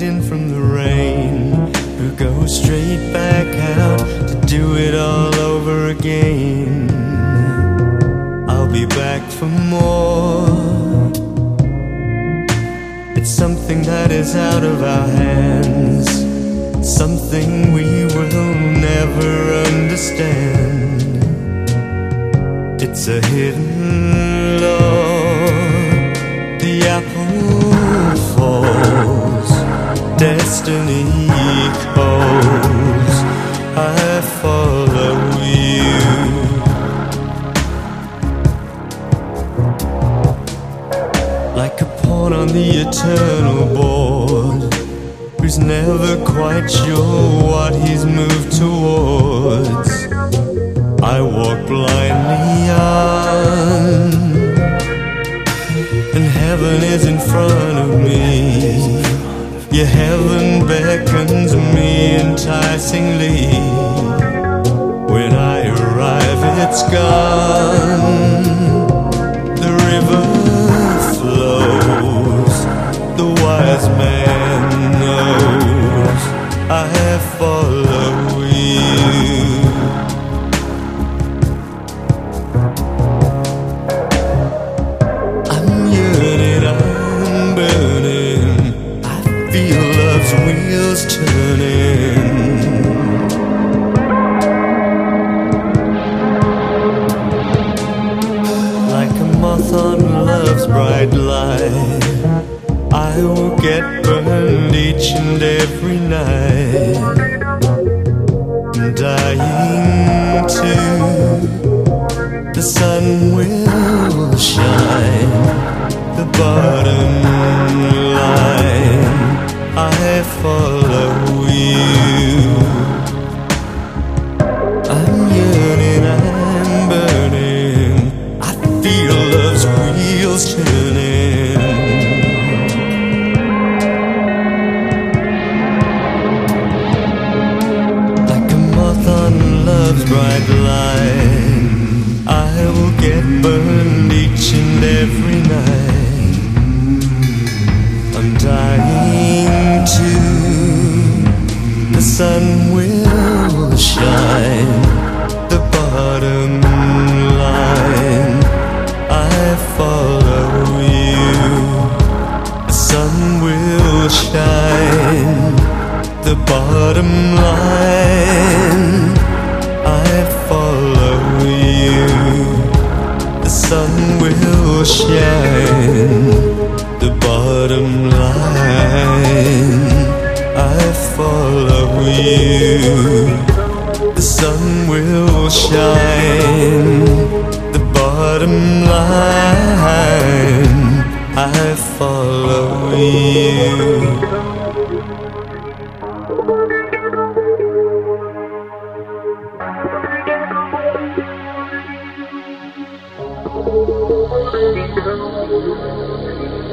in from the rain, who go straight back out to do it all over again. I'll be back for more. It's something that is out of our hands, something we will never understand. It's a hidden law. The apple falls, destiny calls. I follow you. Like a pawn on the eternal board, who's never quite sure what he's moved towards. I walk blindly on, and heaven is in front of me. Yeah, heaven beckons me enticingly. When I arrive, it's gone. The river flows, the wise man knows. I follow you. I'm yearning, I'm burning. I feel love's wheels turning. Like a moth on love's bright light, I will get burned each and every night. I'm dying too. The sun will shine. The bottom line, I follow you. I'm yearning, I'm burning. I feel love's wheels turning. Like a moth on love's bright line, I will get burned each and every night. I'm dying too. The sun will shine. The bottom line, I follow you. The sun will shine. The bottom line, I follow you. The sun will shine. The bottom line, I follow you. The sun will shine. The bottom line, I follow you. Thank you.